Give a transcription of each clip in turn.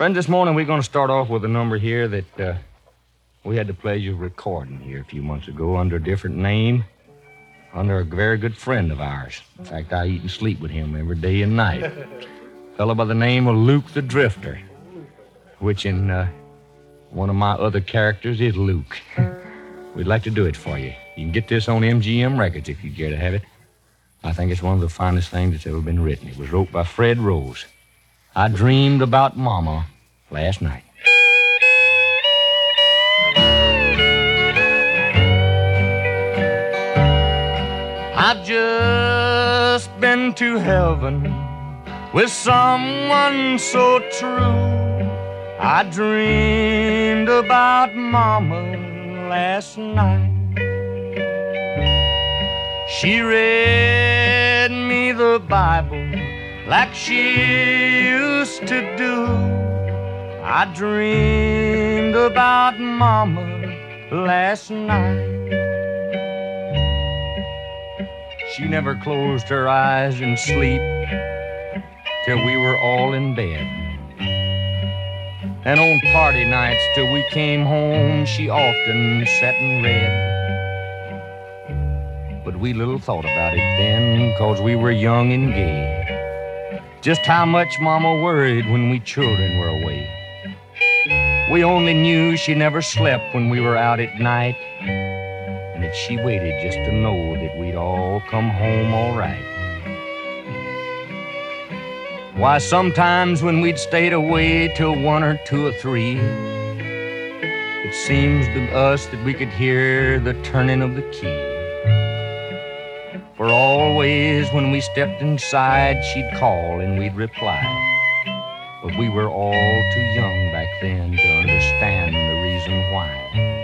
Friends, this morning we're going to start off with a number here that we had the pleasure of recording here a few months ago under a different name, under a very good friend of ours. In fact, I eat and sleep with him every day and night. A fellow by the name of Luke the Drifter, which in one of my other characters is Luke. We'd like to do it for you. You can get this on MGM Records if you care to have it. I think it's one of the finest things that's ever been written. It was wrote by Fred Rose. I dreamed about Mama last night. I've just been to heaven with someone so true. I dreamed about Mama last night. She read me the Bible like she used to do. I dreamed about Mama last night. She never closed her eyes in sleep till we were all in bed. And on party nights till we came home, she often sat and read. But we little thought about it then, 'cause we were young and gay, just how much Mama worried when we children were away. We only knew she never slept when we were out at night, and that she waited just to know that we'd all come home all right. Why, sometimes when we'd stayed away till 1 or 2 or 3, it seems to us that we could hear the turning of the key. For always when we stepped inside, she'd call and we'd reply. But we were all too young back then to understand the reason why.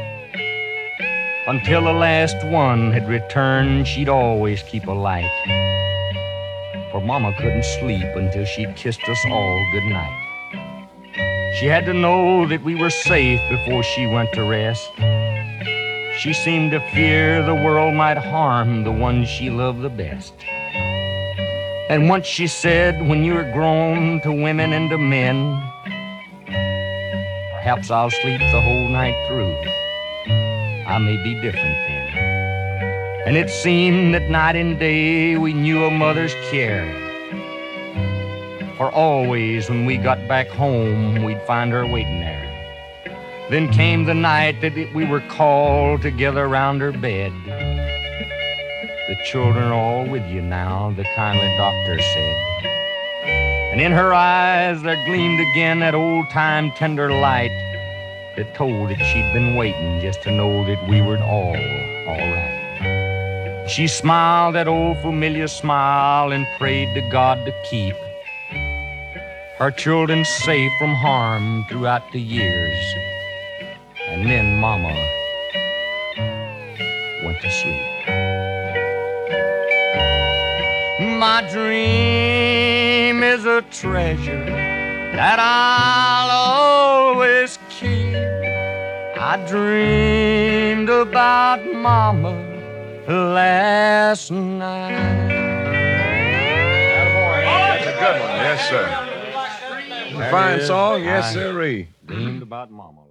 Until the last one had returned, she'd always keep a light. For Mama couldn't sleep until she'd kissed us all goodnight. She had to know that we were safe before she went to rest. She seemed to fear the world might harm the ones she loved the best. And once she said, when you're grown to women and to men, perhaps I'll sleep the whole night through. I may be different then. And it seemed that night and day we knew a mother's care. For always when we got back home, we'd find her waiting there. Then came the night that we were called together round her bed. The children are all with you now, the kindly doctor said. And in her eyes there gleamed again that old-time tender light that told that she'd been waiting just to know that we were all right. She smiled that old familiar smile and prayed to God to keep her children safe from harm throughout the years. And then Mama went to sleep. My dream is a treasure that I'll always keep. I dreamed about Mama last night. That's a good one. Yes, sir. A fine song. Yes, sirree. Dreamed about Mama.